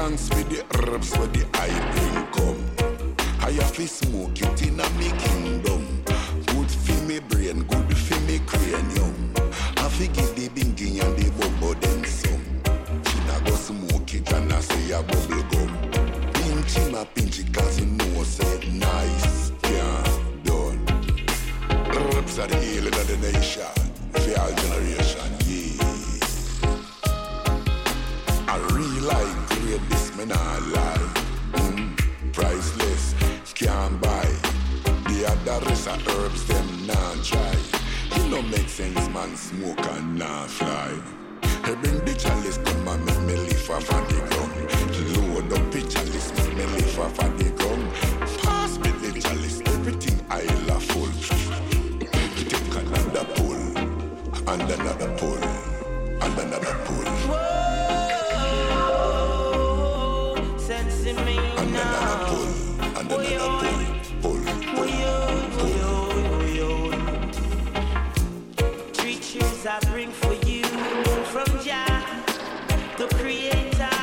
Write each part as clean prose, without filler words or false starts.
Thanks for the herbs for the I bring come. I have to smoke it in a me kingdom. Good for me brain, good for me cranium. I forgive the bingy and the bubble then some. China go smoke it and I say a bubble gum. Pinch him a pinch it cause you know say nice, yeah, done. Herbs are the healing of the nation. For our generation, yeah. I really like great this me not lie. Priceless, can't buy. The other rest of herbs them not try. It no make sense man smoke and not fly. Hey bring the chalice come and make me live off of the gum. Load up the chalice make me live off of the gum. Pass me the chalice, everything I love full. Take another pull, and another pull, and another pull. Whoa, sensing me now. And another pull, and another pull. Creatures I bring for you from Jah, the Creator.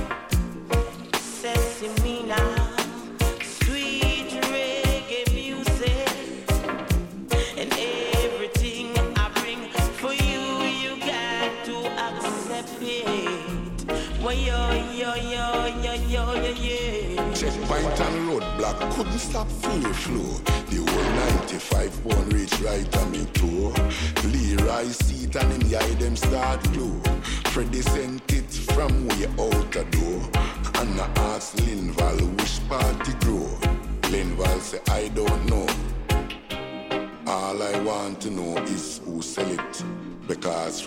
Sensing me now. Sweet reggae music and everything I bring for you, you got to accept it. Well, yo, yeah. Checkpoint and roadblock couldn't stop flow. The whole 95 won't reach right on me toe. Leroy seat and in the eye them start glow. Freddy sent it from way out the door. And I asked Linval which party grow. Linval say I don't know. All I want to know is who sell it. Because